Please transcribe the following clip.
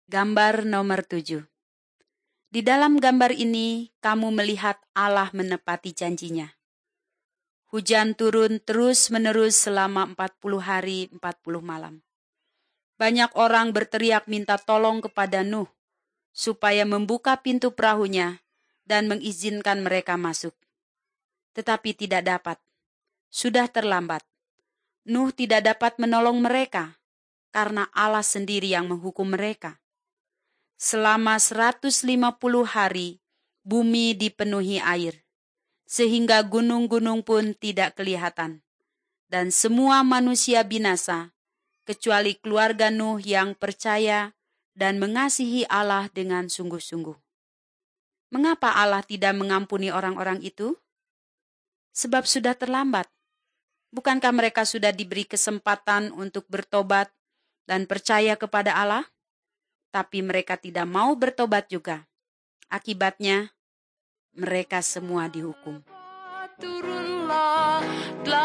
Gambar nomor 7. Di dalam gambar ini, kamu melihat Allah menepati janjinya. Hujan turun terus-menerus selama 40 hari, 40 malam. Banyak orang berteriak minta tolong kepada Nuh, supaya membuka pintu perahunya dan mengizinkan mereka masuk. Tetapi tidak dapat. Sudah terlambat. Nuh tidak dapat menolong mereka, karena Allah sendiri yang menghukum mereka. Selama 150 hari, bumi dipenuhi air, sehingga gunung-gunung pun tidak kelihatan. Dan semua manusia binasa, kecuali keluarga Nuh yang percaya dan mengasihi Allah dengan sungguh-sungguh. Mengapa Allah tidak mengampuni orang-orang itu? Sebab sudah terlambat. Bukankah mereka sudah diberi kesempatan untuk bertobat dan percaya kepada Allah? Tapi mereka tidak mau bertobat juga. Akibatnya, mereka semua dihukum. Turunlah